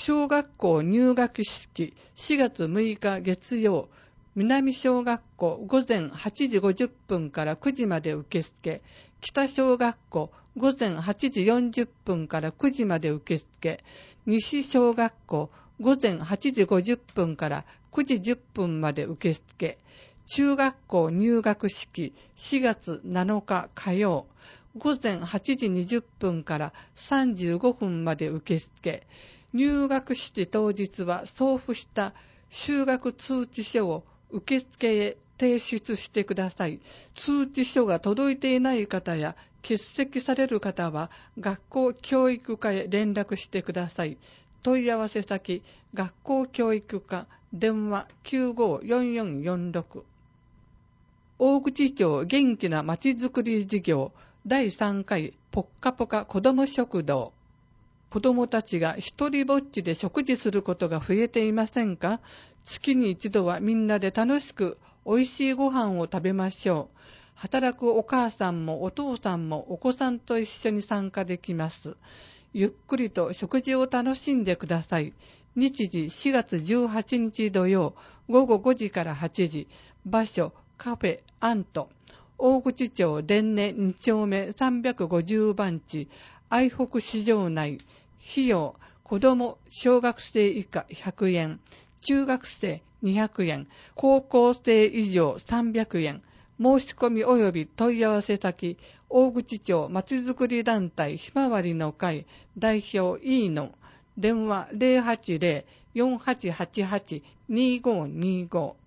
小学校入学式4月6日月曜、南小学校午前8時50分から9時まで受付、北小学校午前8時40分から9時まで受付、西小学校午前8時50分から9時10分まで受付、中学校入学式4月7日火曜、午前8時20分から35分まで受付、入学式当日は送付した就学通知書を受付へ提出してください。通知書が届いていない方や欠席される方は学校教育課へ連絡してください。問い合わせ先、学校教育課、電話 954446。大口町元気なまちづくり事業第3回ぽっかぽか子ども食堂。子どもたちが一人ぼっちで食事することが増えていませんか？月に一度はみんなで楽しくおいしいご飯を食べましょう。働くお母さんもお父さんもお子さんと一緒に参加できます。ゆっくりと食事を楽しんでください。日時4月18日土曜午後5時から8時。場所カフェアント。大口町伝根2丁目350番地愛北市場内。費用、子供小学生以下100円、中学生200円、高校生以上300円。申し込み及び問い合わせ先、大口町まちづくり団体ひまわりの会代表飯野、電話 080-4888-2525。